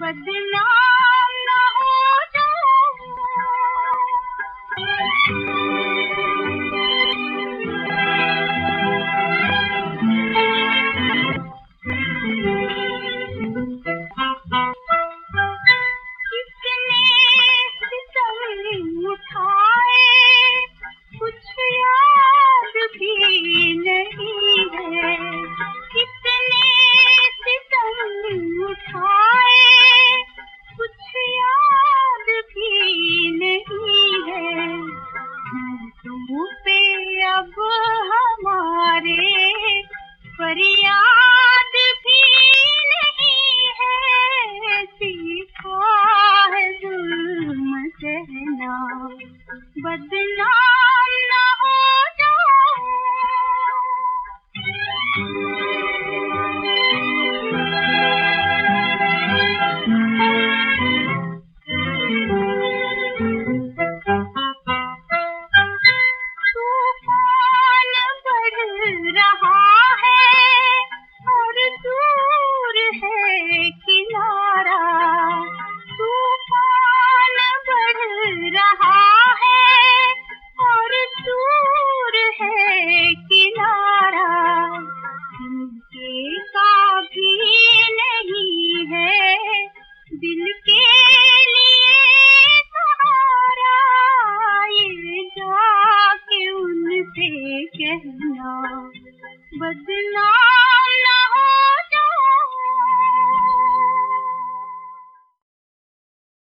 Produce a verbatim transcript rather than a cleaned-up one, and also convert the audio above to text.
बदनाम न हो जाऊं। कितने सितम उठाए कुछ याद भी नहीं है, कितने सितम उठाए कुछ याद भी नहीं है। तुम पे अब हमारे फरियाद भी नहीं है, सीखा है जुल्म सहना, बदनाम न हो जाऊं। तूफान बढ़ रहा है और दूर है किनारा, तूफान बढ़ रहा है और दूर है किनारा। दिल का भी नहीं है दिल के लिए सहारा, ये जाके उनसे कहना, बदनाम